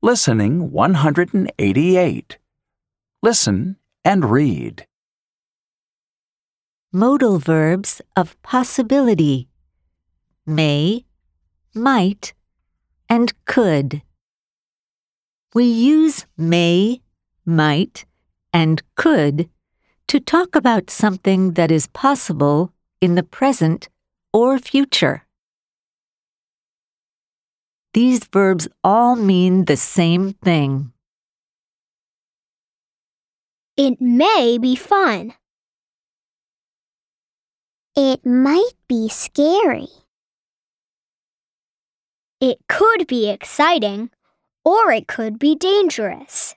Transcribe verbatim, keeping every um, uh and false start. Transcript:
Listening one hundred eighty-eight. Listen and read. Modal verbs of possibility: may, might, and could. We use may, might, and could to talk about something that is possible in the present or future. These verbs all mean the same thing. It may be fun. It might be scary. It could be exciting, or it could be dangerous.